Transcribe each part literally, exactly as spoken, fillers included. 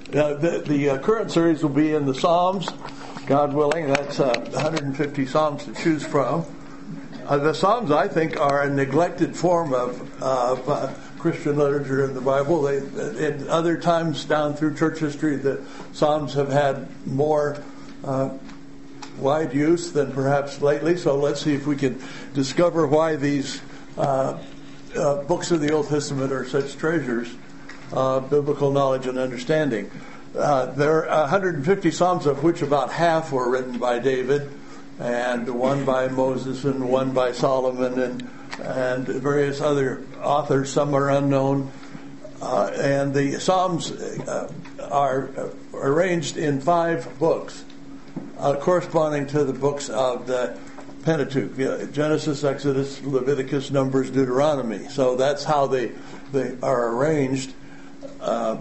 Uh, the the uh, current series will be in the Psalms, God willing. That's uh, one hundred fifty Psalms to choose from. Uh, the Psalms, I think, are a neglected form of, of uh, Christian literature in the Bible. They, in other times down through church history, the Psalms have had more uh, wide use than perhaps lately. So let's see if we can discover why these uh, uh, books of the Old Testament are such treasures, uh, biblical knowledge and understanding. Uh, there are one hundred fifty Psalms, of which about half were written by David, and one by Moses, and one by Solomon, and and various other authors. Some are unknown. Uh, and the Psalms uh, are arranged in five books, uh, corresponding to the books of the Pentateuch: uh, Genesis, Exodus, Leviticus, Numbers, Deuteronomy. So that's how they they are arranged uh,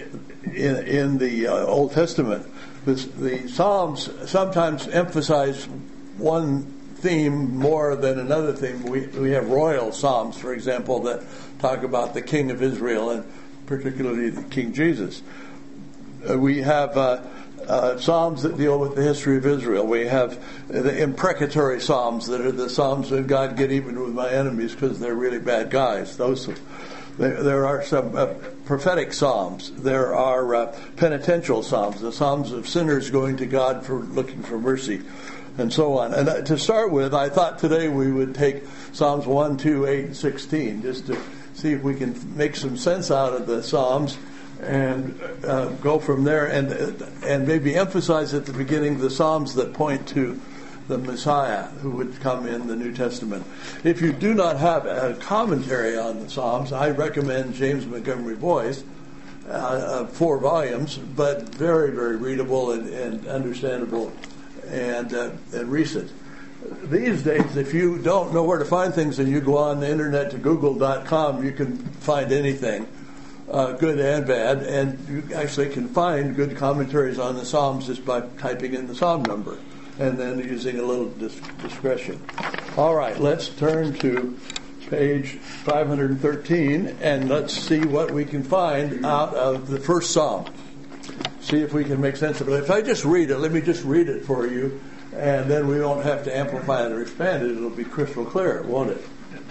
in in the uh, Old Testament. The, the Psalms sometimes emphasize one theme more than another theme. We we have royal Psalms, for example, that talk about the King of Israel, and particularly the King Jesus. Uh, we have uh, uh, Psalms that deal with the history of Israel. We have the imprecatory Psalms that are the Psalms of God, get even with my enemies because they're really bad guys. Those. There, there are some uh, prophetic psalms. There are uh, penitential psalms, the psalms of sinners going to God for looking for mercy, and so on. And uh, to start with, I thought today we would take Psalms one, two, eight, and sixteen, just to see if we can make some sense out of the psalms and uh, go from there, and uh, and maybe emphasize at the beginning the psalms that point to the Messiah who would come in the New Testament. If you do not have a commentary on the Psalms, I recommend James Montgomery Boyce, uh, four volumes, but very, very readable and, and understandable and, uh, and recent. These days, if you don't know where to find things and you go on the internet to google dot com, you can find anything, uh, good and bad, and you actually can find good commentaries on the Psalms just by typing in the Psalm number and then using a little dis- discretion. All right, let's turn to page five hundred thirteen, and let's see what we can find out of the first Psalm. See if we can make sense of it. If I just read it, let me just read it for you, and then we won't have to amplify it or expand it. It'll be crystal clear, won't it?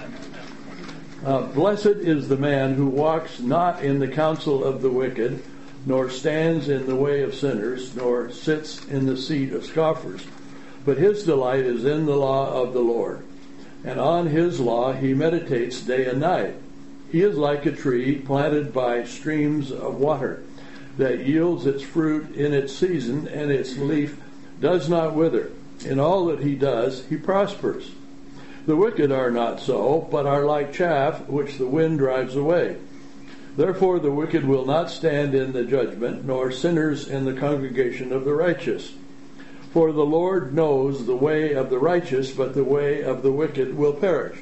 Uh, Blessed is the man who walks not in the counsel of the wicked, nor stands in the way of sinners, nor sits in the seat of scoffers. But his delight is in the law of the Lord, and on his law he meditates day and night. He is like a tree planted by streams of water, that yields its fruit in its season, and its leaf does not wither. In all that he does, he prospers. The wicked are not so, but are like chaff which the wind drives away. Therefore the wicked will not stand in the judgment, nor sinners in the congregation of the righteous. For the Lord knows the way of the righteous, but the way of the wicked will perish.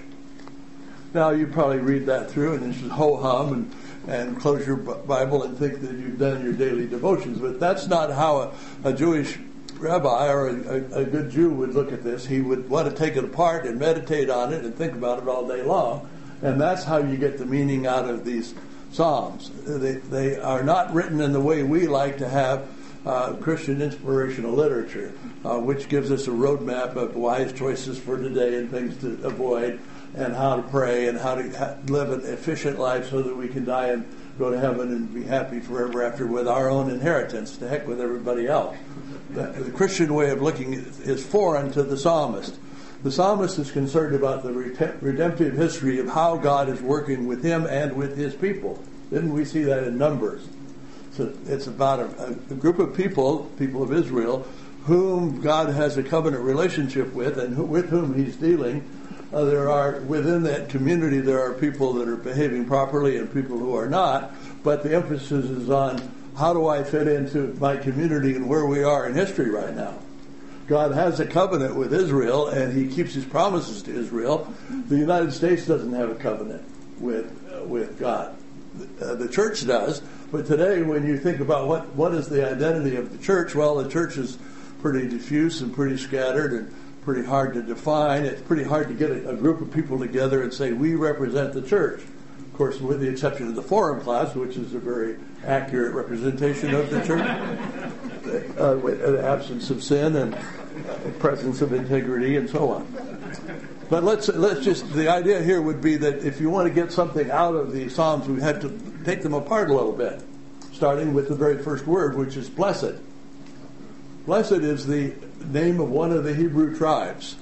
Now you probably read that through and just ho-hum and, and close your Bible and think that you've done your daily devotions. But that's not how a, a Jewish rabbi or a, a, a good Jew would look at this. He would want to take it apart and meditate on it and think about it all day long. And that's how you get the meaning out of these Psalms. They, they are not written in the way we like to have uh, Christian inspirational literature, uh, which gives us a roadmap of wise choices for today and things to avoid, and how to pray and how to ha- live an efficient life so that we can die and go to heaven and be happy forever after with our own inheritance. To heck with everybody else. The, the Christian way of looking is foreign to the psalmist. The psalmist is concerned about the redemptive history of how God is working with him and with his people. Didn't we see that in Numbers? So it's about a, a group of people, people of Israel, whom God has a covenant relationship with and who, with whom he's dealing. Uh, there are, within that community, there are people that are behaving properly and people who are not, but the emphasis is on how do I fit into my community and where we are in history right now. God has a covenant with Israel, and he keeps his promises to Israel. The United States doesn't have a covenant with uh, with God. Uh, the church does, but today when you think about what, what is the identity of the church, well, the church is pretty diffuse and pretty scattered and pretty hard to define. It's pretty hard to get a, a group of people together and say, we represent the church. Of course, with the exception of the forum class, which is a very accurate representation of the church, uh, with the absence of sin and presence of integrity and so on. But let's let's just, the idea here would be that if you want to get something out of the Psalms, we have to take them apart a little bit, starting with the very first word, which is blessed. Blessed is the name of one of the Hebrew tribes.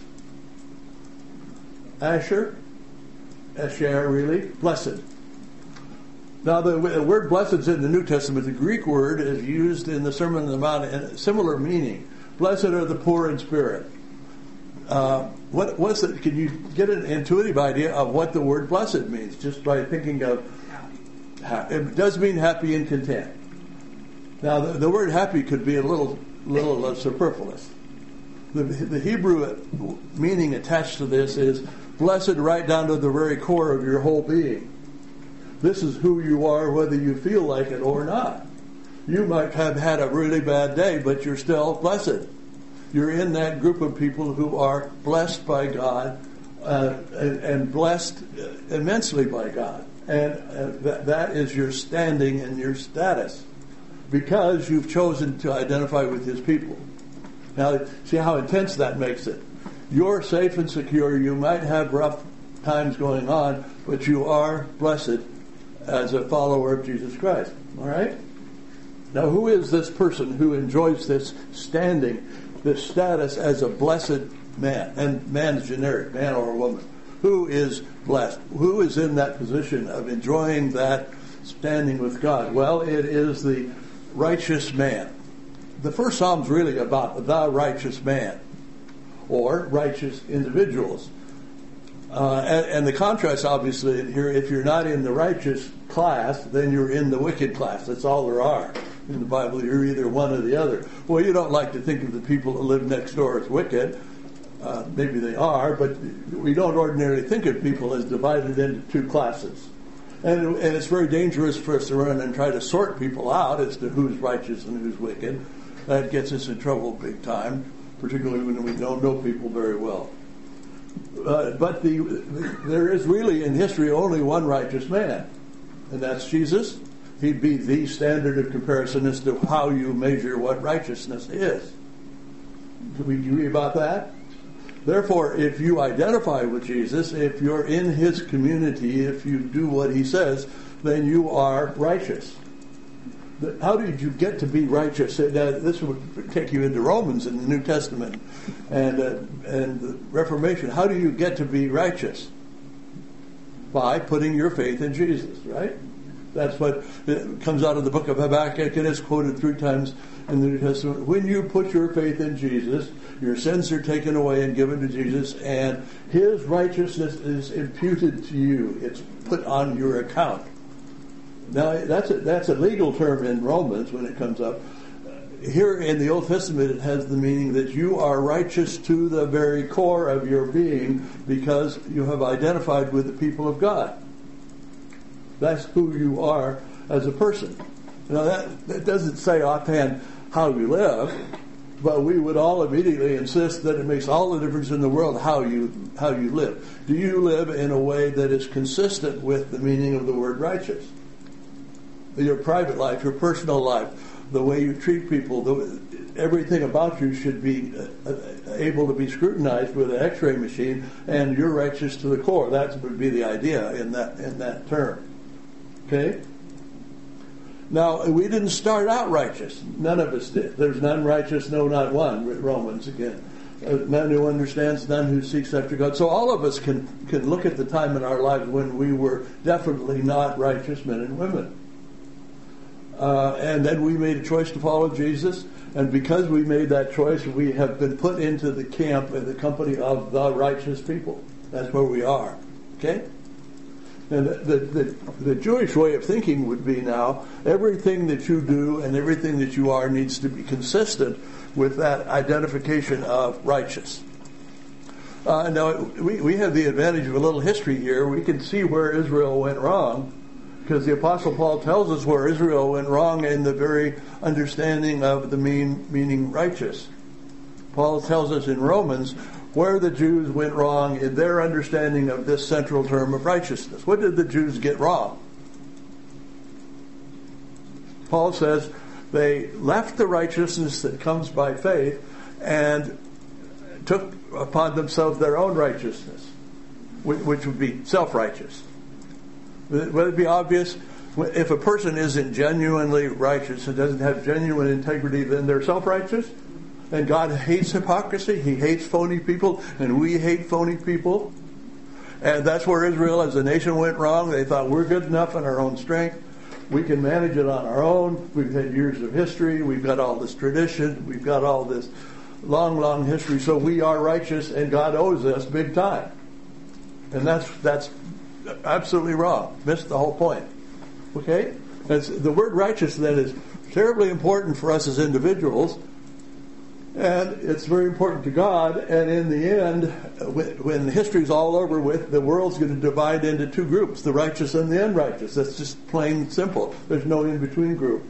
Asher, Asher, really, blessed. Now, the, the word blessed is in the New Testament. The Greek word is used in the Sermon on the Mount in a similar meaning. Blessed are the poor in spirit. Uh, what, what's it? Can you get an intuitive idea of what the word blessed means just by thinking of? It does mean happy and content. Now, the, the word happy could be a little, little uh, superfluous. The, the Hebrew meaning attached to this is blessed right down to the very core of your whole being. This is who you are, whether you feel like it or not. You might have had a really bad day, but you're still blessed. You're in that group of people who are blessed by God uh, and, and blessed immensely by God. And uh, that, that is your standing and your status because you've chosen to identify with His people. Now, see how intense that makes it. You're safe and secure. You might have rough times going on, but you are blessed as a follower of Jesus Christ. All right? Now, who is this person who enjoys this standing, this status as a blessed man? And man is generic, man or woman. Who is blessed? Who is in that position of enjoying that standing with God? Well, it is the righteous man. The first psalm's really about the righteous man, or righteous individuals. Uh, and, and the contrast, obviously, here, if you're not in the righteous class, then you're in the wicked class. That's all there are. In the Bible, you're either one or the other. Well, you don't like to think of the people who live next door as wicked. Uh, maybe they are, but we don't ordinarily think of people as divided into two classes. And, and it's very dangerous for us to run and try to sort people out as to who's righteous and who's wicked. That gets us in trouble big time, particularly when we don't know people very well. Uh, but the, the, there is really in history only one righteous man, and that's Jesus. He'd be the standard of comparison as to how you measure what righteousness is. Do we agree about that? Therefore, if you identify with Jesus, if you're in His community, if you do what He says, then you are righteous. How did you get to be righteous? Now, this would take you into Romans in the New Testament and uh, and the Reformation. How do you get to be righteous? By putting your faith in Jesus, right? That's what comes out of the book of Habakkuk, and it's quoted three times in the New Testament. When you put your faith in Jesus, your sins are taken away and given to Jesus, and His righteousness is imputed to you. It's put on your account. Now, that's a, that's a legal term in Romans when it comes up. Here in the Old Testament, it has the meaning that you are righteous to the very core of your being because you have identified with the people of God. That's who you are as a person. Now, that, that doesn't say offhand how you live, but we would all immediately insist that it makes all the difference in the world how you how you live. Do you live in a way that is consistent with the meaning of the word righteous? Your private life, your personal life, the way you treat people, the, everything about you should be uh, able to be scrutinized with an X-ray machine, and you're righteous to the core. That would be the idea in that in that term. Okay? Now, we didn't start out righteous. None of us did. There's none righteous, no, not one, Romans again. Uh, none who understands, none who seeks after God. So all of us can, can look at the time in our lives when we were definitely not righteous men and women. Uh, and then we made a choice to follow Jesus. And because we made that choice, we have been put into the camp and the company of the righteous people. That's where we are. Okay? And the, the, the Jewish way of thinking would be now, everything that you do and everything that you are needs to be consistent with that identification of righteous. Uh, now, we, we have the advantage of a little history here. We can see where Israel went wrong, because the Apostle Paul tells us where Israel went wrong in the very understanding of the mean, meaning righteous. Paul tells us in Romans where the Jews went wrong in their understanding of this central term of righteousness. What did the Jews get wrong? Paul says they left the righteousness that comes by faith and took upon themselves their own righteousness, which would be self-righteous. Would it be obvious? If a person isn't genuinely righteous and doesn't have genuine integrity, then they're self-righteous. And God hates hypocrisy. He hates phony people, and we hate phony people. And that's where Israel as a nation went wrong. They thought we're good enough in our own strength. We can manage it on our own. We've had years of history. We've got all this tradition. We've got all this long, long history. So we are righteous, and God owes us big time. And that's that's absolutely wrong. Missed the whole point. Okay? That's, the word righteous then is terribly important for us as individuals, and it's very important to God. And in the end, when history's all over with, the world's going to divide into two groups, the righteous and the unrighteous. That's just plain simple. There's no in-between group.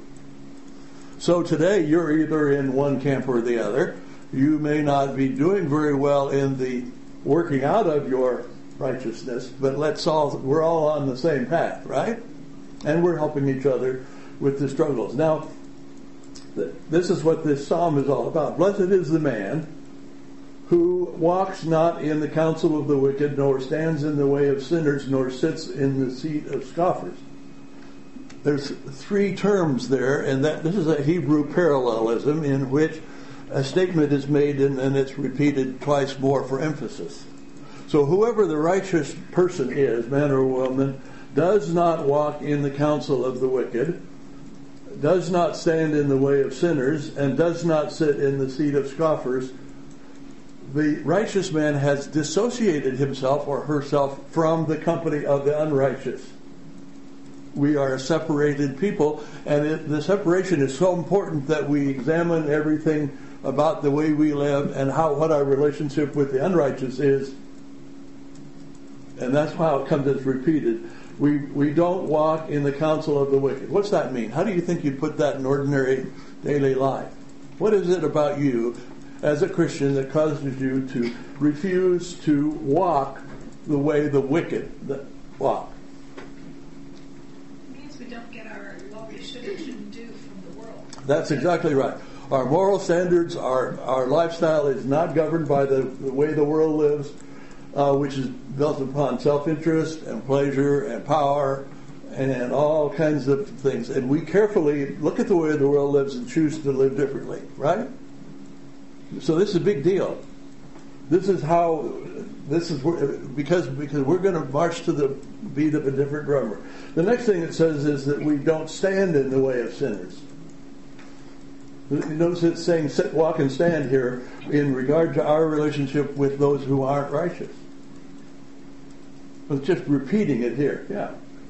So today, you're either in one camp or the other. You may not be doing very well in the working out of your righteousness, but let's all, we're all on the same path, right? And we're helping each other with the struggles. Now, this is what this psalm is all about. Blessed is the man who walks not in the counsel of the wicked, nor stands in the way of sinners, nor sits in the seat of scoffers. There's three terms there, and that this is a Hebrew parallelism in which a statement is made and, and it's repeated twice more for emphasis. So whoever the righteous person is, man or woman, does not walk in the counsel of the wicked, does not stand in the way of sinners, and does not sit in the seat of scoffers. The righteous man has dissociated himself or herself from the company of the unrighteous. We are a separated people, and it, the separation is so important that we examine everything about the way we live and how what our relationship with the unrighteous is. And that's how it comes as repeated. We we don't walk in the counsel of the wicked. What's that mean? How do you think you put that in ordinary daily life? What is it about you as a Christian that causes you to refuse to walk the way the wicked walk? It means we don't get our what we should and shouldn't do from the world. That's exactly right. Our moral standards, our, our lifestyle is not governed by the, the way the world lives, uh, which is built upon self-interest and pleasure and power and all kinds of things. And we carefully look at the way the world lives and choose to live differently, right? So this is a big deal. This is how, this is because because we're going to march to the beat of a different drummer. The next thing it says is that we don't stand in the way of sinners. You notice it's saying sit, walk, and stand here in regard to our relationship with those who aren't righteous. It's just repeating it here. Yeah.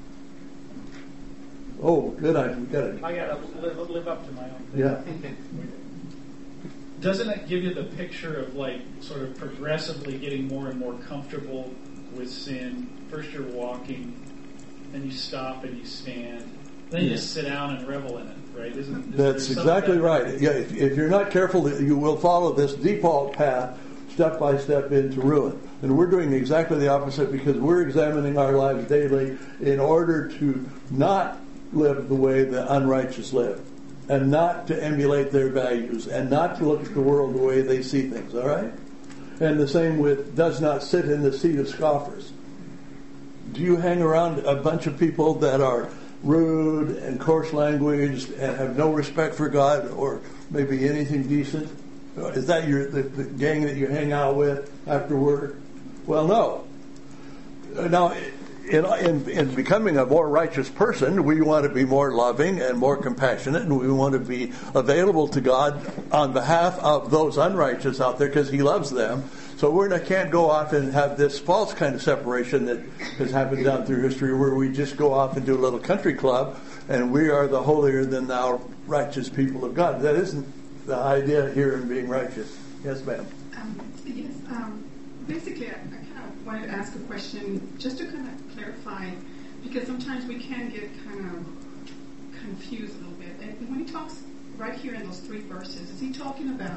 Oh, good. I got it. I got to live, live up to my own thing. Yeah. Doesn't it give you the picture of like sort of progressively getting more and more comfortable with sin? First you're walking, then you stop and you stand, then you yeah. just sit down and revel in it, right? Isn't, That's exactly that right. Yeah, if, if you're not careful, you will follow this default path step by step into ruin. And we're doing exactly the opposite because we're examining our lives daily in order to not live the way the unrighteous live, and not to emulate their values, and not to look at the world the way they see things, all right? And the same with does not sit in the seat of scoffers. Do you hang around a bunch of people that are rude and coarse language and have no respect for God or maybe anything decent? Is that your the, the gang that you hang out with after work? Well, no. Now, in, in, in becoming a more righteous person, we want to be more loving and more compassionate, and we want to be available to God on behalf of those unrighteous out there because He loves them. So we can't go off and have this false kind of separation that has happened down through history where we just go off and do a little country club and we are the holier than thou righteous people of God. That isn't the idea here in being righteous. Yes, ma'am. Um, yes. Um, basically, I, I kind of wanted to ask a question just to kind of clarify, because sometimes we can get kind of confused a little bit. And when he talks right here in those three verses, is he talking about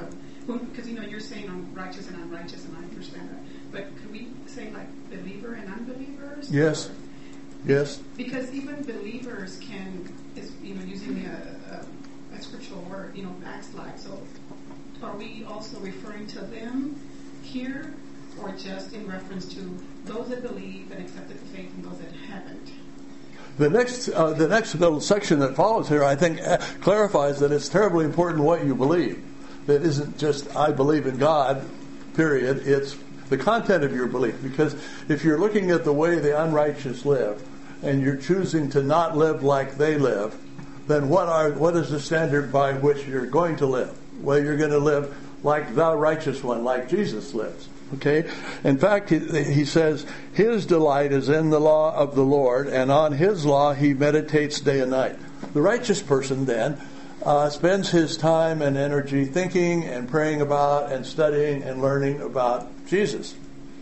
because you know you're saying I'm righteous and unrighteous, and I understand that. But could we say like believer and unbelievers? Yes. Yes. Because even believers can, is you know, using a, a, a scriptural word, you know, backslide. So, are we also referring to them here, or just in reference to those that believe and accepted the faith and those that haven't? The next, uh, the next little section that follows here, I think, uh, clarifies that it's terribly important what you believe. That isn't just I believe in God, period. It's the content of your belief. Because if you're looking at the way the unrighteous live, and you're choosing to not live like they live, then what are what is the standard by which you're going to live? Well, you're going to live like the righteous one, like Jesus lives. Okay? In fact, he, he says, his delight is in the law of the Lord, and on his law he meditates day and night. The righteous person then uh, spends his time and energy thinking and praying about and studying and learning about Jesus.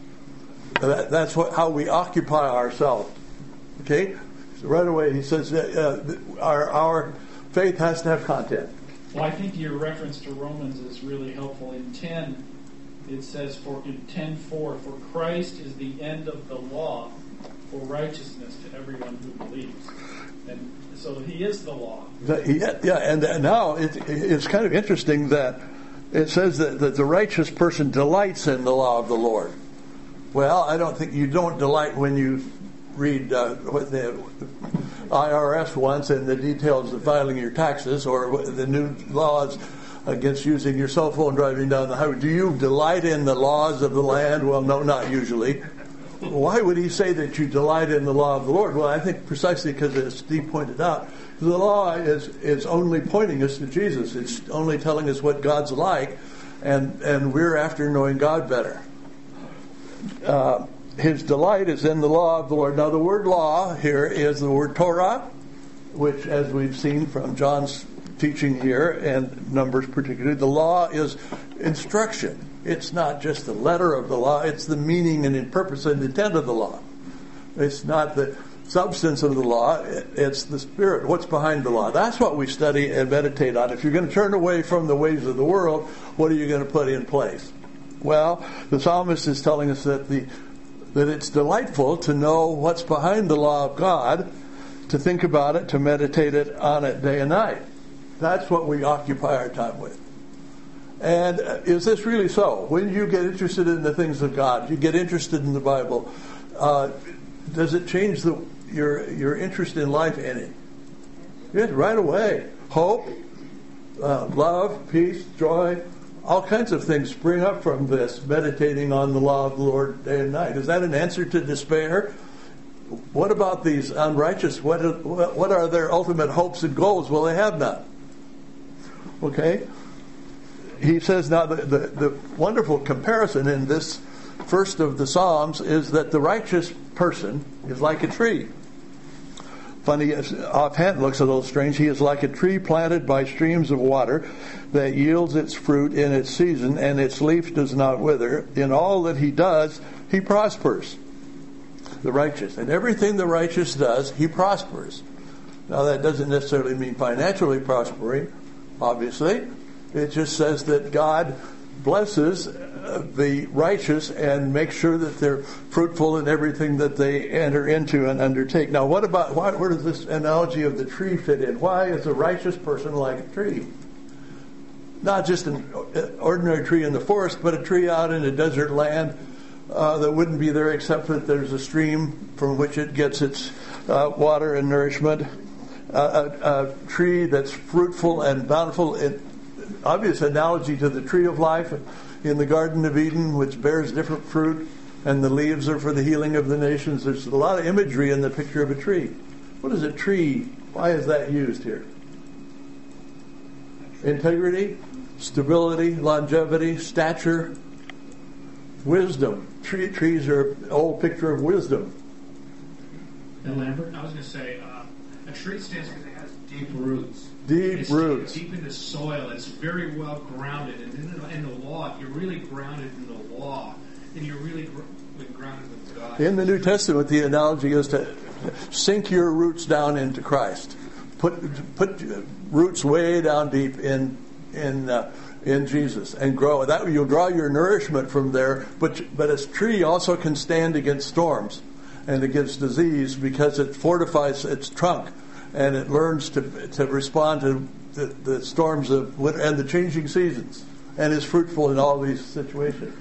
That, that's what, how we occupy ourselves. Okay? So right away he says uh, our, our faith has to have content. Well, I think your reference to Romans is really helpful. In ten, it says, for in ten four, for Christ is the end of the law for righteousness to everyone who believes. And so he is the law. Yeah, yeah, and now it, it's kind of interesting that it says that, that the righteous person delights in the law of the Lord. Well, I don't think you don't delight when you read uh, what the I R S wants and the details of filing your taxes, or the new laws against using your cell phone driving down the highway. Do you delight in the laws of the land? Well, no, not usually. Why would he say that you delight in the law of the Lord? Well, I think precisely because, as Steve pointed out, the law is, is only pointing us to Jesus. It's only telling us what God's like, and, and we're after knowing God better. Uh, his delight is in the law of the Lord. Now, the word law here is the word Torah, which, as we've seen from John's teaching here, and Numbers particularly, the law is instruction. It's not just the letter of the law, it's the meaning and purpose and intent of the law. It's not the substance of the law, it's the spirit, what's behind the law. That's what we study and meditate on. If you're going to turn away from the ways of the world, what are you going to put in place? Well, the psalmist is telling us that the that it's delightful to know what's behind the law of God, to think about it, to meditate it on it day and night. That's what we occupy our time with. And is this really so? When you get interested in the things of God, you get interested in the Bible, uh, does it change the, your your interest in life any? Yeah, right away. Hope, uh, love, peace, joy, all kinds of things spring up from this, meditating on the law of the Lord day and night. Is that an answer to despair? What about these unrighteous? What what are their ultimate hopes and goals? Well, they have none. Okay? He says now the, the, the wonderful comparison in this first of the Psalms is that the righteous person is like a tree. Funny, offhand looks a little strange. He is like a tree planted by streams of water that yields its fruit in its season, and its leaf does not wither. In all that he does, he prospers. The righteous. And everything the righteous does, he prospers. Now that doesn't necessarily mean financially prospering, obviously. It just says that God blesses the righteous and makes sure that they're fruitful in everything that they enter into and undertake. Now, what about, why, where does this analogy of the tree fit in? Why is a righteous person like a tree? Not just an ordinary tree in the forest, but a tree out in a desert land uh, that wouldn't be there except that there's a stream from which it gets its uh, water and nourishment. Uh, a, a tree that's fruitful and bountiful. It, obvious analogy to the tree of life in the Garden of Eden, which bears different fruit, and the leaves are for the healing of the nations. There's a lot of imagery in the picture of a tree. What is a tree? Why is that used here? Integrity, stability, longevity, stature, wisdom. Tree, trees are an old picture of wisdom. And Lambert, I was going to say, uh, a tree stands because it has deep roots. Deep it's roots. Deep in the soil. It's very well grounded. And in the, in the law, if you're really grounded in the law, then you're really gr- grounded with God. In the New Testament, the analogy is to sink your roots down into Christ. Put put roots way down deep in in uh, in Jesus and grow. That you'll draw your nourishment from there. But but a tree also can stand against storms and against disease because it fortifies its trunk and it learns to to respond to the, the storms of winter and the changing seasons, and is fruitful in all these situations.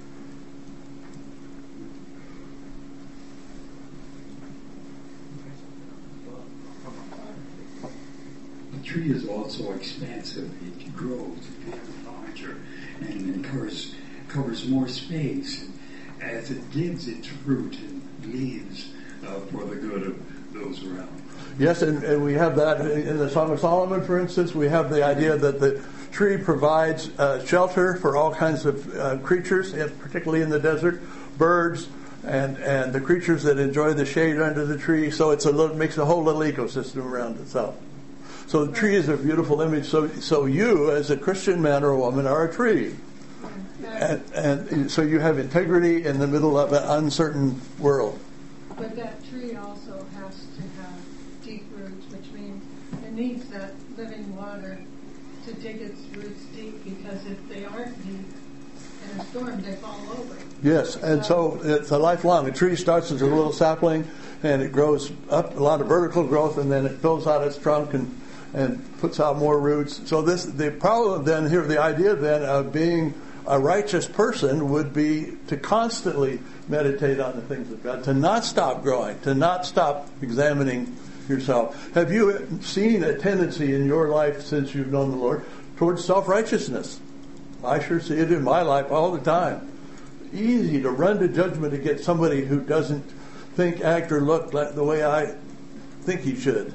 The tree is also expansive. It grows, it becomes larger, and covers, covers more space as it gives its fruit and leaves uh, for the good of those around. Yes, and, and we have that in the Song of Solomon, for instance. We have the idea that the tree provides uh, shelter for all kinds of uh, creatures, particularly in the desert, birds, and, and the creatures that enjoy the shade under the tree. So it's a little, makes a whole little ecosystem around itself. So the tree is a beautiful image. So so you, as a Christian man or woman, are a tree. And, and so you have integrity in the middle of an uncertain world. But that tree also has to have deep roots, which means it needs that living water to dig its roots deep, because if they aren't deep in a storm, they fall over. Yes, and so it's a lifelong. A tree starts as a little sapling, and it grows up, a lot of vertical growth, and then it fills out its trunk and and puts out more roots. So this, the problem then here, the idea then of being a righteous person would be to constantly meditate on the things of God, to not stop growing, to not stop examining yourself. Have you seen a tendency in your life since you've known the Lord towards self-righteousness? I sure see it in my life all the time. Easy to run to judgment against somebody who doesn't think, act, or look like the way I think he should.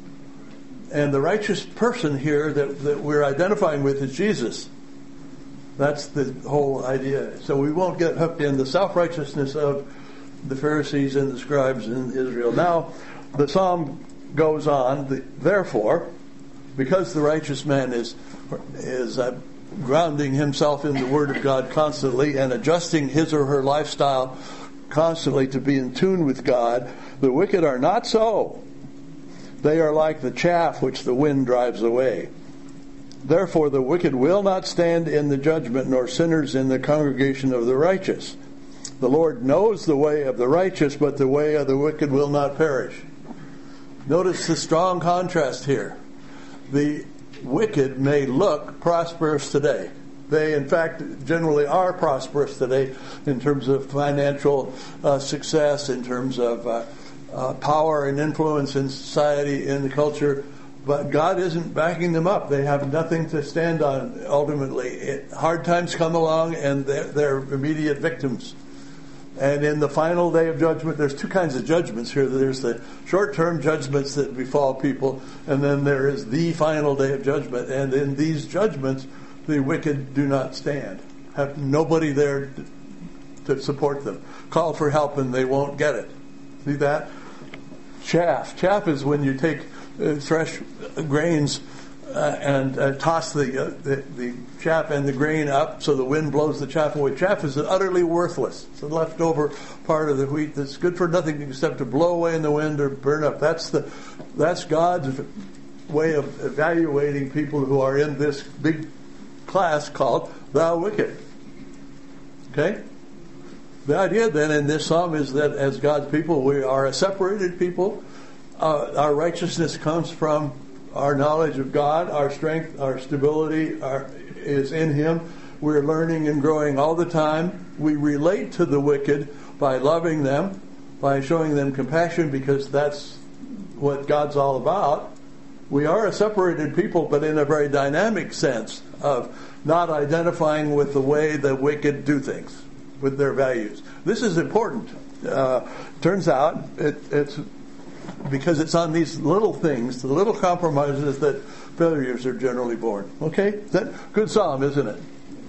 And the righteous person here that, that we're identifying with is Jesus. That's the whole idea. So we won't get hooked in the self-righteousness of the Pharisees and the scribes in Israel. Now, the psalm goes on. The, Therefore, because the righteous man is is uh, grounding himself in the Word of God constantly and adjusting his or her lifestyle constantly to be in tune with God, the wicked are not so. They are like the chaff which the wind drives away. Therefore the wicked will not stand in the judgment, nor sinners in the congregation of the righteous. The Lord knows the way of the righteous, but the way of the wicked will not perish. Notice the strong contrast here. The wicked may look prosperous today. They, in fact, generally are prosperous today in terms of financial uh, success, in terms of uh, Uh, power and influence in society, in the culture, but God isn't backing them up. They have nothing to stand on ultimately. It, hard times come along and they're, they're immediate victims. And in the final day of judgment, there's two kinds of judgments here. There's the short-term judgments that befall people, and then there is the final day of judgment. And in these judgments, the wicked do not stand. Have nobody there to, to support them. Call for help and they won't get it. See that? Chaff. Chaff is when you take uh, thresh grains uh, and uh, toss the, uh, the the chaff and the grain up so the wind blows the chaff away. Chaff is utterly worthless. It's a leftover part of the wheat that's good for nothing except to blow away in the wind or burn up. That's the that's God's way of evaluating people who are in this big class called the wicked. Okay? The idea then in this psalm is that as God's people, we are a separated people. Uh, our righteousness comes from our knowledge of God. Our strength, our stability our, is in Him. We're learning and growing all the time. We relate to the wicked by loving them, by showing them compassion, because that's what God's all about. We are a separated people, but in a very dynamic sense of not identifying with the way the wicked do things, with their values. This is important. Uh, turns out it, it's because it's on these little things, the little compromises, that failures are generally born. Okay? That good psalm, isn't it?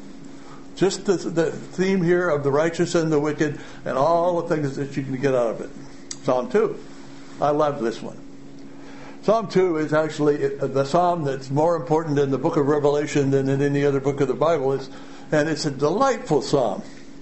Just the, the theme here of the righteous and the wicked and all the things that you can get out of it. Psalm two. I love this one. Psalm two is actually the psalm that's more important in the book of Revelation than in any other book of the Bible. It's, and it's a delightful psalm.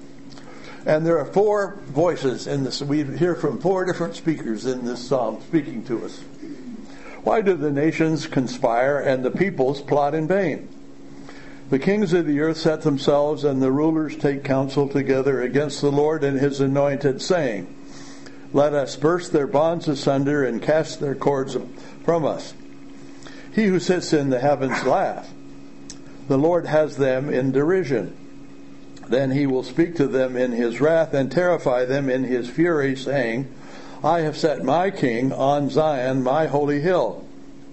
And there are four voices in this. We hear from four different speakers in this psalm speaking to us. Why do the nations conspire and the peoples plot in vain? The kings of the earth set themselves, and the rulers take counsel together against the Lord and his anointed, saying, Let us burst their bonds asunder and cast their cords from us. He who sits in the heavens laughs. The Lord has them in derision. Then he will speak to them in his wrath and terrify them in his fury, saying, I have set my king on Zion, my holy hill.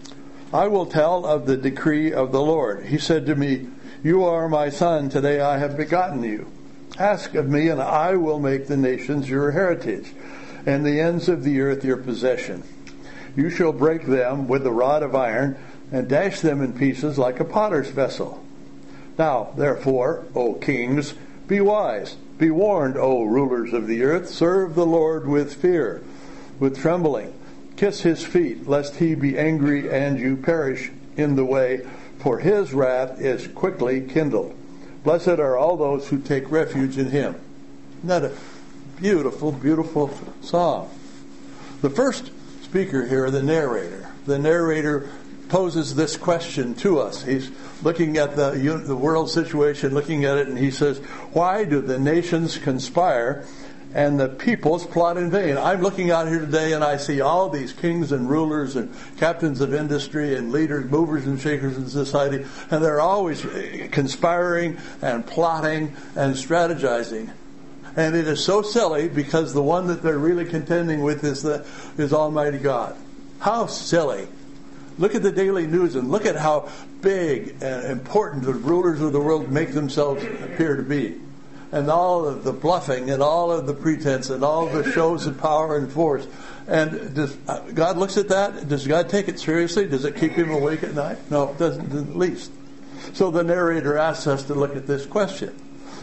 I will tell of the decree of the Lord. He said to me, You are my son, today I have begotten you. Ask of me, and I will make the nations your heritage, and the ends of the earth your possession. You shall break them with the rod of iron, and dash them in pieces like a potter's vessel. Now, therefore, O kings, be wise. Be warned, O rulers of the earth. Serve the Lord with fear, with trembling. Kiss his feet, lest he be angry and you perish in the way, for his wrath is quickly kindled. Blessed are all those who take refuge in him. Isn't that a beautiful, beautiful psalm? The first speaker here, the narrator. The narrator poses this question to us. He's looking at the, the world situation, looking at it, and he says, why do the nations conspire and the peoples plot in vain? I'm looking out here today and I see all these kings and rulers and captains of industry and leaders, movers and shakers in society, and they're always conspiring and plotting and strategizing. And it is so silly because the one that they're really contending with is the is Almighty God. How silly. Look at the daily news and look at how big and important the rulers of the world make themselves appear to be. And all of the bluffing and all of the pretense and all of the shows of power and force. And does God looks at that? Does God take it seriously? Does it keep him awake at night? No, it doesn't in the least. So the narrator asks us to look at this question.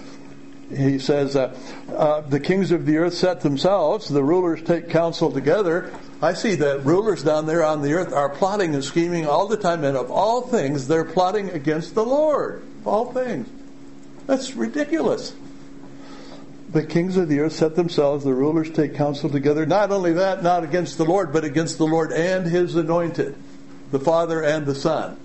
He says, uh, uh, the kings of the earth set themselves, the rulers take counsel together. I see that rulers down there on the earth are plotting and scheming all the time, and of all things, they're plotting against the Lord. Of all things. That's ridiculous. The kings of the earth set themselves, the rulers take counsel together. Not only that, not against the Lord, but against the Lord and his anointed, the Father and the Son.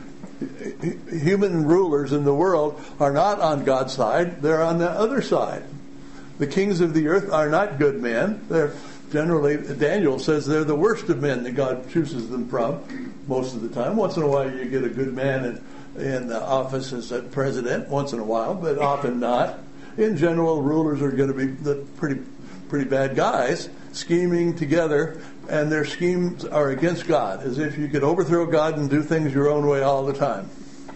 Human rulers in the world are not on God's side, they're on the other side. The kings of the earth are not good men. They're generally, Daniel says they're the worst of men that God chooses them from most of the time. Once in a while you get a good man in, in the office as a president, once in a while, but often not. In general, rulers are going to be the pretty pretty bad guys scheming together, and their schemes are against God, as if you could overthrow God and do things your own way all the time.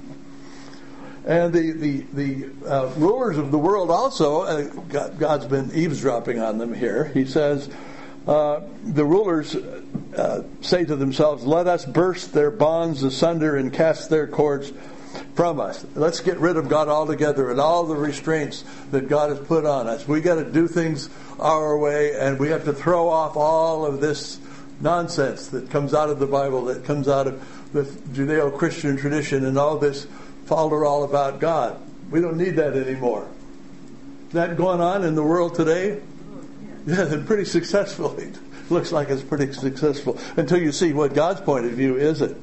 And the the, the uh, rulers of the world also, uh, God, God's been eavesdropping on them here. He says, uh, the rulers uh, say to themselves, let us burst their bonds asunder and cast their cords from us. Let's get rid of God altogether and all the restraints that God has put on us. We got to do things our way, and we have to throw off all of this nonsense that comes out of the Bible, that comes out of the Judeo-Christian tradition, and all this folderol about God. We don't need that anymore. Is that going on in the world today? Yeah, and pretty successfully. Looks like it's pretty successful until you see what God's point of view is. It.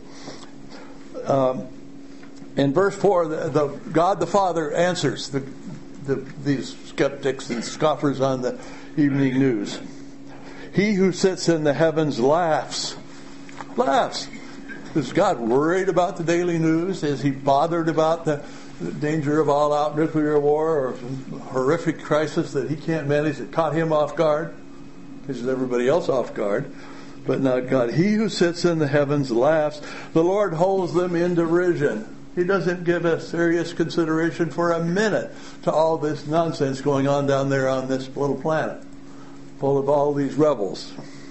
Um, In verse four, the, the God the Father answers the, the, these skeptics and scoffers on the evening news. He who sits in the heavens laughs. Laughs. Is God worried about the daily news? Is he bothered about the, the danger of all-out nuclear war or some horrific crisis that he can't manage that caught him off guard? Because everybody else off guard. But not God. He who sits in the heavens laughs. The Lord holds them in derision. He doesn't give a serious consideration for a minute to all this nonsense going on down there on this little planet, full of all these rebels.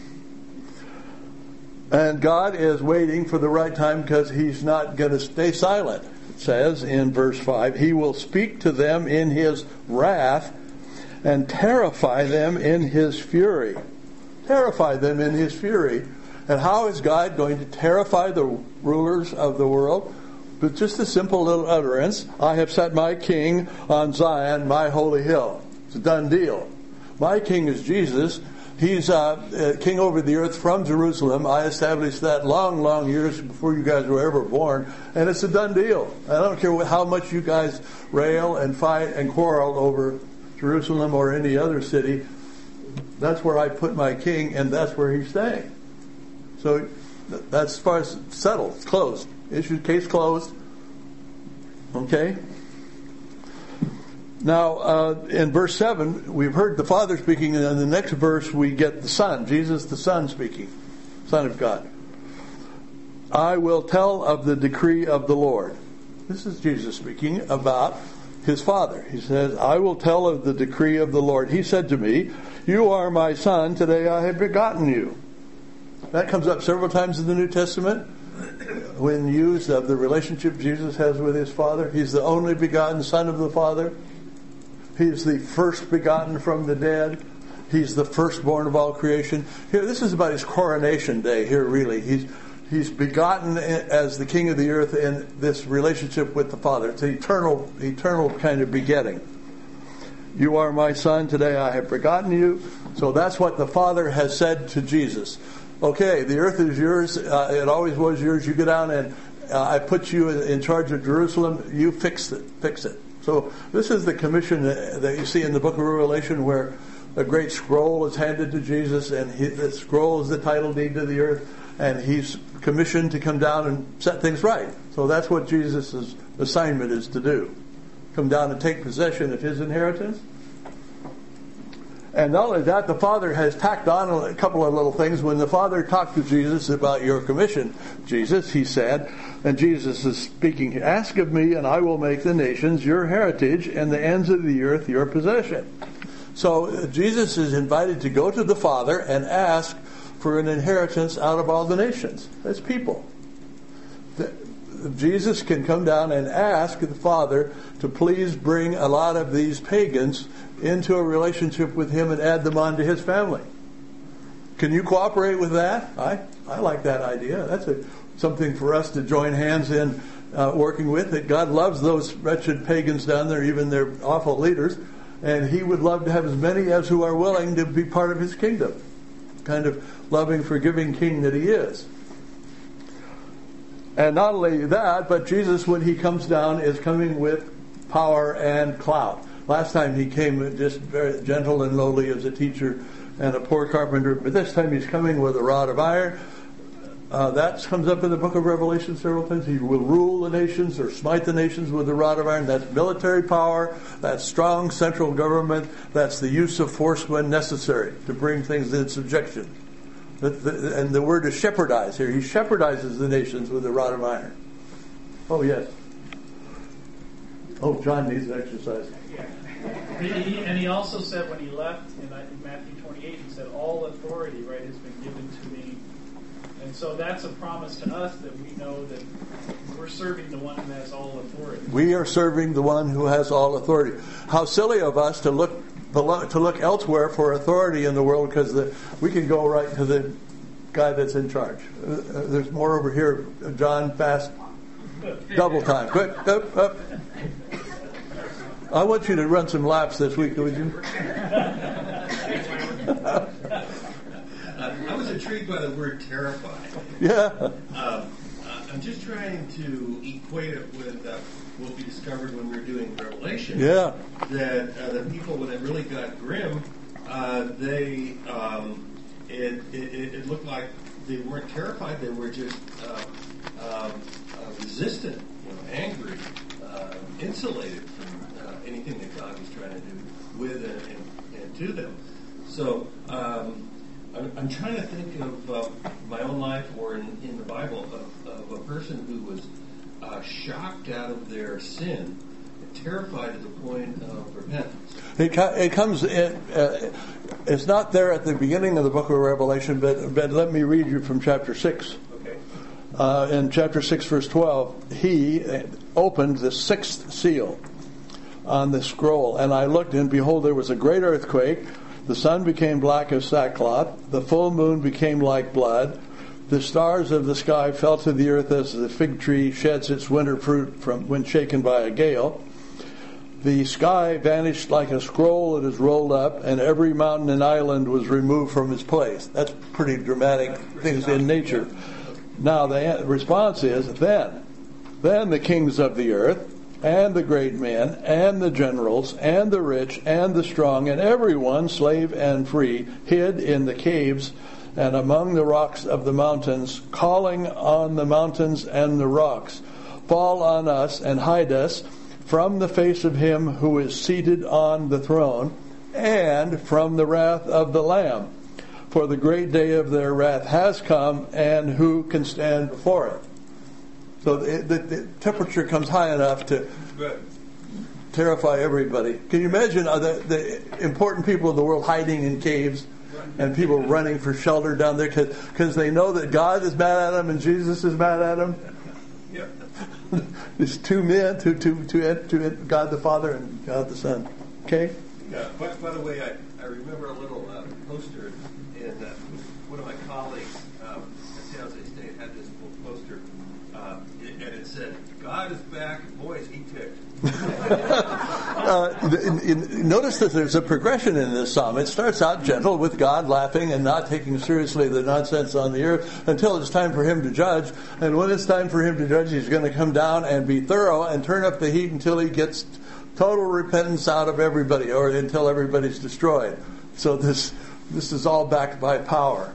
And God is waiting for the right time because he's not going to stay silent. It says in verse five, he will speak to them in his wrath and terrify them in his fury. Terrify them in his fury. And how is God going to terrify the rulers of the world? But just a simple little utterance. I have set my king on Zion, my holy hill. It's a done deal. My king is Jesus. He's uh, uh, king over the earth from Jerusalem. I established that long, long years before you guys were ever born, and it's a done deal. I don't care what, how much you guys rail and fight and quarrel over Jerusalem or any other city. That's where I put my king, and that's where he's staying. So that's as far as settled. It's closed. Issue, case closed. Okay? Now, uh, in verse seven, we've heard the Father speaking, and in the next verse we get the Son, Jesus the Son speaking, Son of God. I will tell of the decree of the Lord. This is Jesus speaking about his Father. He says, I will tell of the decree of the Lord. He said to me, you are my Son, today I have begotten you. That comes up several times in the New Testament when used of the relationship Jesus has with his Father. He's the only begotten Son of the Father. He's the first begotten from the dead. He's the firstborn of all creation. Here, this is about his coronation day here, really. He's he's begotten as the King of the earth in this relationship with the Father. It's an eternal, eternal kind of begetting. You are my Son, today I have begotten you. So that's what the Father has said to Jesus. Okay, the earth is yours. Uh, it always was yours. You go down and uh, I put you in charge of Jerusalem. You fix it. Fix it. So this is the commission that you see in the book of Revelation, where a great scroll is handed to Jesus, and he, the scroll is the title deed to the earth, and he's commissioned to come down and set things right. So that's what Jesus' assignment is to do. Come down and take possession of his inheritance. And not only that, the Father has tacked on a couple of little things. When the Father talked to Jesus about your commission, Jesus, he said, and Jesus is speaking, ask of me and I will make the nations your heritage and the ends of the earth your possession. So Jesus is invited to go to the Father and ask for an inheritance out of all the nations. That's people. Jesus can come down and ask the Father to please bring a lot of these pagans into a relationship with him and add them on to his family. Can you cooperate with that? I, I like that idea. That's a, something for us to join hands in uh, working with. That God loves those wretched pagans down there, even their awful leaders, and he would love to have as many as who are willing to be part of his kingdom. Kind of loving, forgiving king that he is. And not only that, but Jesus, when he comes down, is coming with power and clout. Last time he came just very gentle and lowly as a teacher and a poor carpenter, but this time he's coming with a rod of iron. Uh, that comes up in the book of Revelation several times. He will rule the nations or smite the nations with a rod of iron. That's military power. That's strong central government. That's the use of force when necessary to bring things in subjection. The, the, and the word is shepherdize here. He shepherdizes the nations with a rod of iron. Oh, yes. Oh, John needs an exercise. He, and he also said when he left in, in Matthew twenty-eight, he said, all authority, right, has been given to me. And so that's a promise to us that we know that we're serving the one who has all authority. We are serving the one who has all authority. How silly of us to look to look elsewhere for authority in the world, because we can go right to the guy that's in charge. Uh, there's more over here. John, fast. Double time. Quick. Up, up. I want you to run some laps this week, would you? uh, I was intrigued by the word terrified. Yeah. Uh, I'm just trying to equate it with uh, what we discovered when we were doing Revelation. Yeah. That uh, the people, when it really got grim, uh, they um, it, it, it looked like they weren't terrified. They were just uh, um, uh, resistant, you know, angry, uh, insulated from uh, anything that God was trying to do with and, and, and to them. So um, I'm, I'm trying to think of uh, my own life or in, in the Bible of, of a person who was uh, shocked out of their sin, terrified to the point of repentance. It, it comes. In, uh, it's not there at the beginning of the book of Revelation, but but let me read you from chapter six. Okay. Uh, in chapter six, verse twelve, he opened the sixth seal on the scroll, and I looked, and behold, there was a great earthquake. The sun became black as sackcloth. The full moon became like blood. The stars of the sky fell to the earth as the fig tree sheds its winter fruit from when shaken by a gale. The sky vanished like a scroll that is rolled up, and every mountain and island was removed from its place. That's pretty dramatic things in nature. Now the response is, then, then the kings of the earth, and the great men, and the generals, and the rich, and the strong, and everyone, slave and free, hid in the caves and among the rocks of the mountains, calling on the mountains and the rocks, fall on us and hide us from the face of him who is seated on the throne, and from the wrath of the Lamb. For the great day of their wrath has come, and who can stand before it? So the, the, the temperature comes high enough to terrify everybody. Can you imagine uh, the, the important people of the world hiding in caves and people running for shelter down there because they know that God is mad at them and Jesus is mad at them? Yeah. It's two men, two, two, two, two, God the Father and God the Son. Okay? Yeah. By, by the way, I, I remember a little uh, poster in uh, one of my colleagues um, at San Jose State had this little poster, uh, and it said, "God is back, boy is he ticked." uh, in, in, notice that there's a progression in this psalm. It starts out gentle with God laughing and not taking seriously the nonsense on the earth until it's time for him to judge. And when it's time for him to judge, he's going to come down and be thorough and turn up the heat until he gets total repentance out of everybody, or until everybody's destroyed. So this this is all backed by power.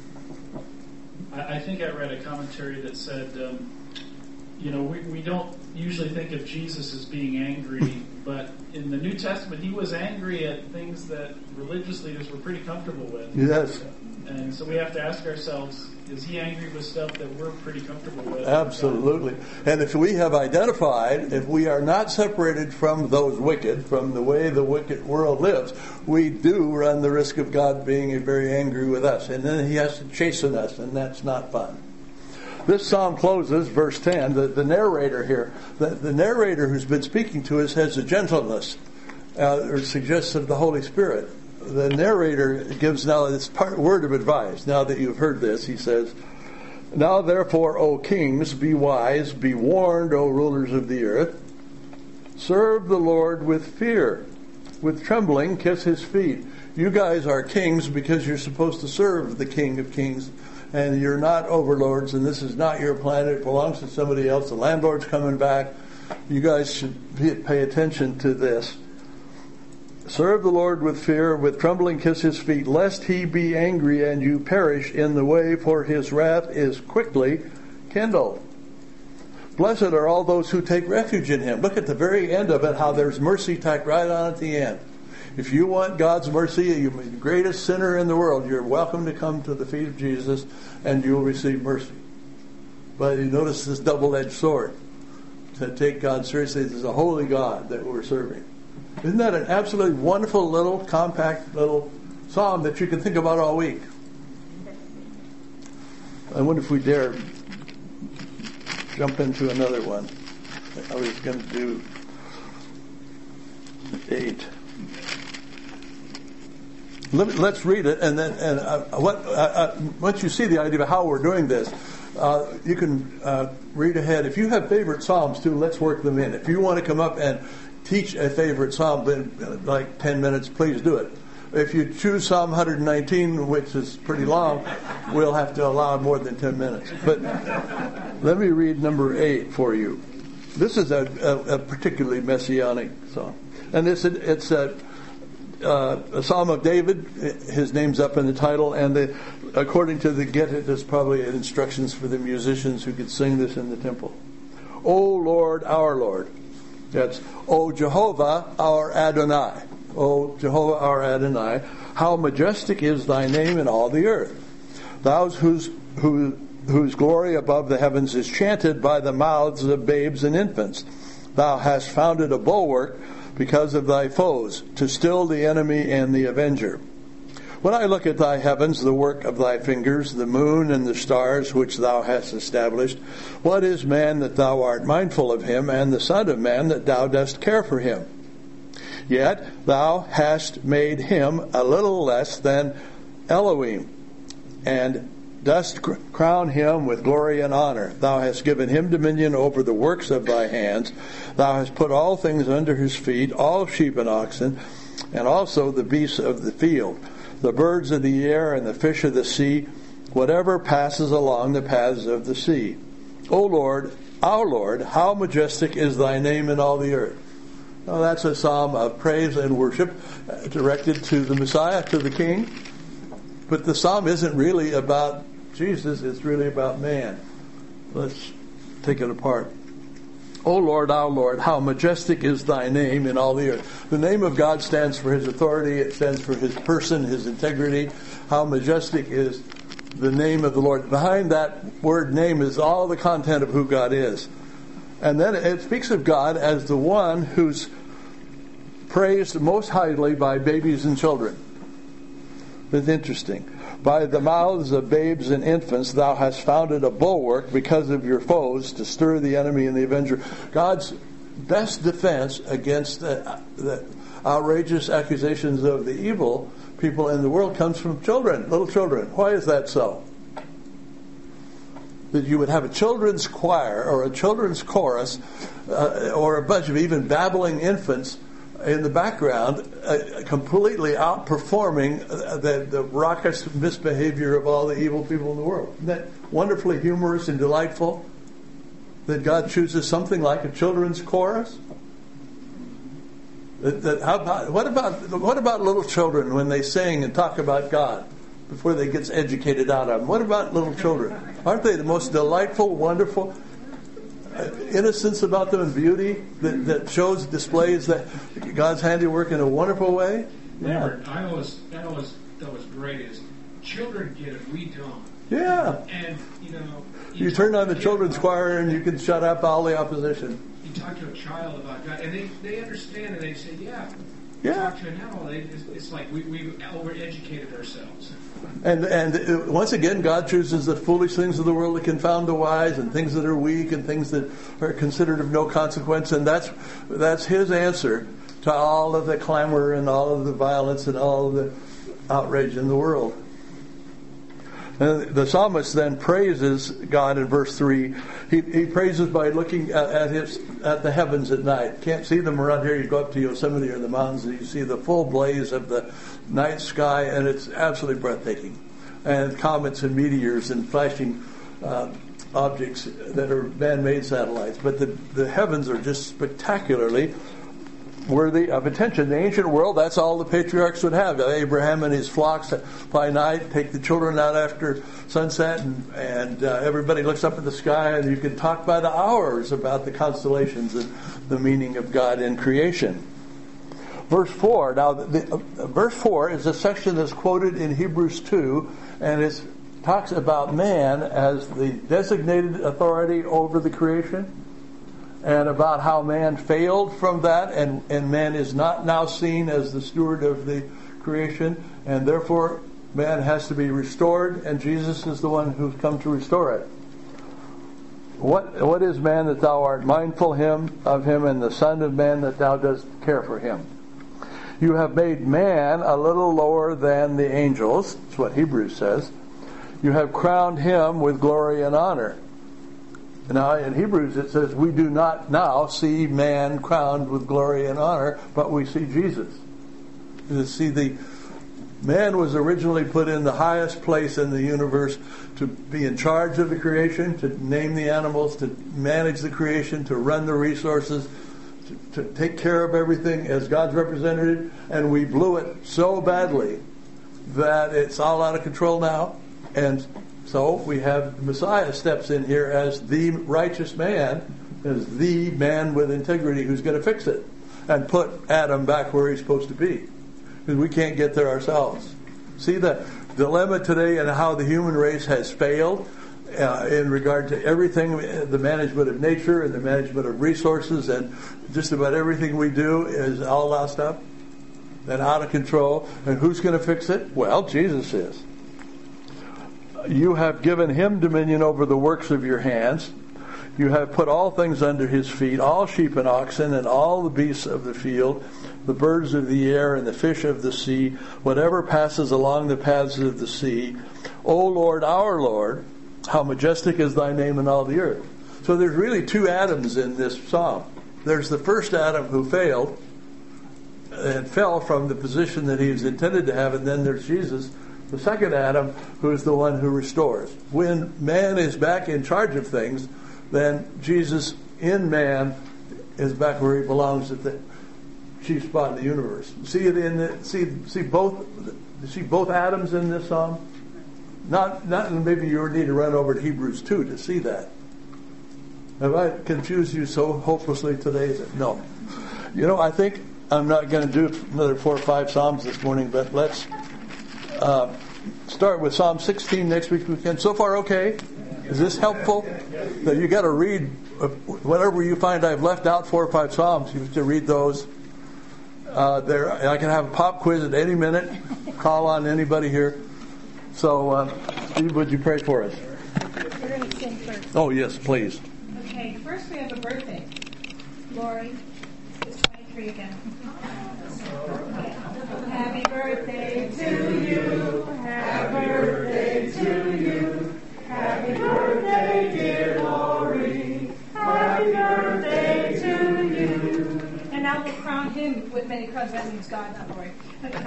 I, I think I read a commentary that said, um, you know, we, we don't usually think of Jesus as being angry, but in the New Testament, he was angry at things that religious leaders were pretty comfortable with. Yes. And so we have to ask ourselves, is he angry with stuff that we're pretty comfortable with? Absolutely. And if we have identified, if we are not separated from those wicked, from the way the wicked world lives, we do run the risk of God being very angry with us. And then he has to chasten us, and that's not fun. This psalm closes, verse ten, the, the narrator here, the, the narrator who's been speaking to us has a gentleness, uh, or suggests of the Holy Spirit. The narrator gives now this part, word of advice. Now that you've heard this, he says, "Now therefore, O kings, be wise, be warned, O rulers of the earth. Serve the Lord with fear, with trembling kiss his feet." You guys are kings because you're supposed to serve the King of Kings. And you're not overlords, and this is not your planet. It belongs to somebody else. The landlord's coming back. You guys should pay attention to this. Serve the Lord with fear, with trembling kiss his feet, lest he be angry and you perish in the way, for his wrath is quickly kindled. Blessed are all those who take refuge in him. Look at the very end of it, how there's mercy tacked right on at the end. If you want God's mercy, you're the greatest sinner in the world, you're welcome to come to the feet of Jesus and you'll receive mercy. But you notice this double-edged sword. To take God seriously, this is a holy God that we're serving. Isn't that an absolutely wonderful little, compact little psalm that you can think about all week? I wonder if we dare jump into another one. I was going to do eight. Let's read it, and then and uh, what uh, uh, once you see the idea of how we're doing this, uh, you can uh, read ahead. If you have favorite psalms too, let's work them in. If you want to come up and teach a favorite psalm in like ten minutes, please do it. If you choose Psalm one nineteen, which is pretty long, we'll have to allow more than ten minutes. But let me read number eight for you. This is a, a, a particularly messianic psalm, and it's a, it's a. Uh, a Psalm of David. His name's up in the title, and the, according to the Get It, there's probably instructions for the musicians who could sing this in the temple. O Lord, our Lord. That's O Jehovah, our Adonai. O Jehovah, our Adonai. How majestic is thy name in all the earth. Thou whose, who, whose glory above the heavens is chanted by the mouths of babes and infants. Thou hast founded a bulwark because of thy foes, to still the enemy and the avenger. When I look at thy heavens, the work of thy fingers, the moon and the stars which thou hast established, what is man that thou art mindful of him, and the son of man that thou dost care for him? Yet thou hast made him a little less than Elohim, and dost crown him with glory and honor. Thou hast given him dominion over the works of thy hands. Thou hast put all things under his feet, all sheep and oxen, and also the beasts of the field, the birds of the air and the fish of the sea, whatever passes along the paths of the sea. O Lord, our Lord, how majestic is thy name in all the earth. Now that's a psalm of praise and worship directed to the Messiah, to the King. But the psalm isn't really about Jesus, it's really about man. Let's take it apart. O Lord, our Lord, how majestic is thy name in all the earth. The name of God stands for his authority, it stands for his person, his integrity. How majestic is the name of the Lord. Behind that word name is all the content of who God is. And then it speaks of God as the one who's praised most highly by babies and children. That's interesting. By the mouths of babes and infants thou hast founded a bulwark because of your foes to stir the enemy and the avenger. God's best defense against the, the outrageous accusations of the evil people in the world comes from children, little children. Why is that so? That you would have a children's choir or a children's chorus uh, or a bunch of even babbling infants in the background uh, completely outperforming uh, the, the raucous misbehavior of all the evil people in the world. Isn't that wonderfully humorous and delightful that God chooses something like a children's chorus? That, that, how about, what about what about little children when they sing and talk about God before they get educated out of them? What about little children? Aren't they the most delightful, wonderful uh, innocence about them and beauty that, that shows, displays that God's handiwork in a wonderful way? Yeah. I always, I always thought was great is children get it, we don't. Yeah. And, you know... You, you turn on the children's choir and you can shut up all the opposition. You talk to a child about God, and they, they understand, and they say, yeah. Yeah. Talk to an adult, it's, it's like we, we've overeducated ourselves. And and once again, God chooses the foolish things of the world to confound the wise, and things that are weak, and things that are considered of no consequence. And that's that's His answer to all of the clamor and all of the violence and all of the outrage in the world. And the psalmist then praises God in verse three. He, he praises by looking at, at his at the heavens at night. Can't see them around here. You go up to Yosemite or the mountains and you see the full blaze of the night sky, and it's absolutely breathtaking. And comets and meteors and flashing uh, objects that are man-made satellites. But the, the heavens are just spectacularly worthy of attention. The ancient world, that's all the patriarchs would have. Abraham and his flocks by night take the children out after sunset, and, and uh, everybody looks up at the sky, and you can talk by the hours about the constellations and the meaning of God in creation. Verse four. Now, the, the, uh, verse four is a section that's quoted in Hebrews two, and it talks about man as the designated authority over the creation, and about how man failed from that, and, and man is not now seen as the steward of the creation, and therefore man has to be restored, and Jesus is the one who's come to restore it. What what is man that thou art mindful him of him, and the son of man that thou dost care for him? You have made man a little lower than the angels. That's what Hebrews says. You have crowned him with glory and honor. Now, in Hebrews it says, we do not now see man crowned with glory and honor, but we see Jesus. You see, the man was originally put in the highest place in the universe to be in charge of the creation, to name the animals, to manage the creation, to run the resources, to, to take care of everything as God's representative, and we blew it so badly that it's all out of control now. And so we have Messiah steps in here as the righteous man, as the man with integrity who's going to fix it and put Adam back where he's supposed to be. Because we can't get there ourselves. See the dilemma today and how the human race has failed uh, in regard to everything, the management of nature and the management of resources, and just about everything we do is all lost up and out of control. And who's going to fix it? Well, Jesus is. You have given him dominion over the works of your hands. You have put all things under his feet, all sheep and oxen, and all the beasts of the field, the birds of the air, and the fish of the sea, whatever passes along the paths of the sea. O Lord, our Lord, how majestic is thy name in all the earth. So there's really two Adams in this psalm. There's the first Adam who failed and fell from the position that he was intended to have, and then there's Jesus, the second Adam, who is the one who restores. When man is back in charge of things, then Jesus in man is back where he belongs at the chief spot in the universe. See it in the, see see both see both Adams in this psalm. Not not maybe you need to run over to Hebrews two to see that. Have I confused you so hopelessly today? That, no. You know, I think I'm not going to do another four or five psalms this morning, but let's uh, start with Psalm sixteen next week. We can. So far, okay. Is this helpful? That you got to read whatever you find I've left out four or five psalms. You have to read those. Uh, there, I can have a pop quiz at any minute. Call on anybody here. So, uh, Steve, would you pray for us? We're going to sing first. Oh yes, please. Okay, first we have a birthday. Lori is twenty-three again. Happy birthday to you. Happy birthday to you. Happy birthday, dear Lori. Happy birthday to you. And now we'll crown him with many crowns. That means God, not Lori.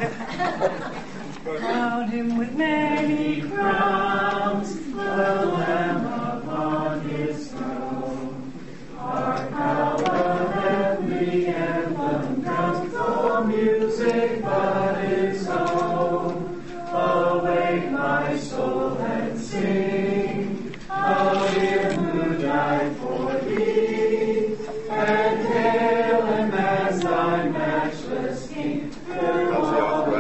Crown him with many crowns, the Lamb upon his throne. Our power, heavenly anthem, drowns the music but its own. Awake my soul and sing of him who died for thee, and hail him as thy matchless King through all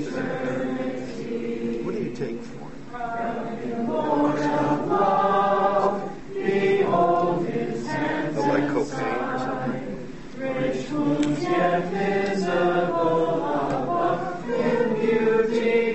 eternity. What do you take for it? From Lord of love, behold his hands Oh, like and cocaine or side, rich wounds yet visible above, in beauty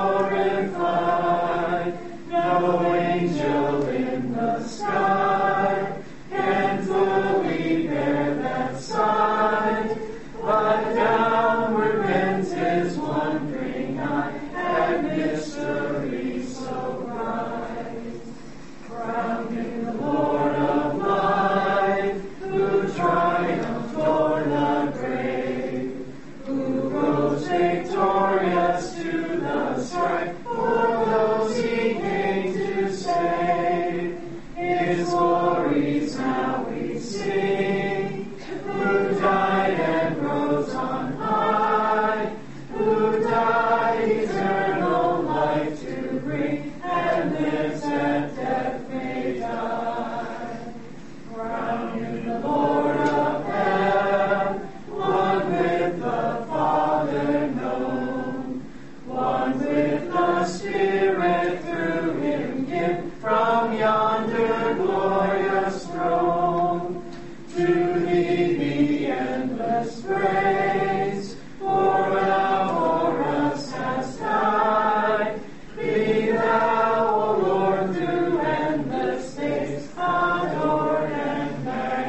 glorified. No angel in the sky can fully bear that sight, but downward bends his wondering eye at mystery so bright. Crowned in the Lord of life, who triumphed o'er the grave, who rose victorious to the strife for those he came to save. His glories now we sing, who died and rose on high, who died eternal life to bring, and lives that death may die. Crowned in the Lord of heaven, one with the Father known, one with the Spirit through him given, from yonder glorious throne. To thee be endless praise, for thou for us hast died. Be thou, O Lord, through endless days adored and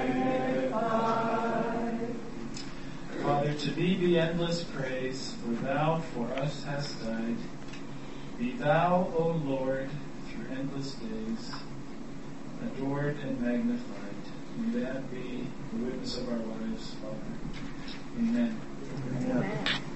magnified. Father, to thee be endless praise, for thou for us hast died. Be thou, O Lord, through endless days, adored and magnified. May that be the witness of our lives, Father. Amen. Amen.